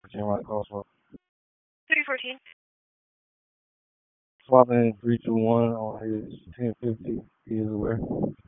Right across for 314. swap in 321 on his 1050. He is aware.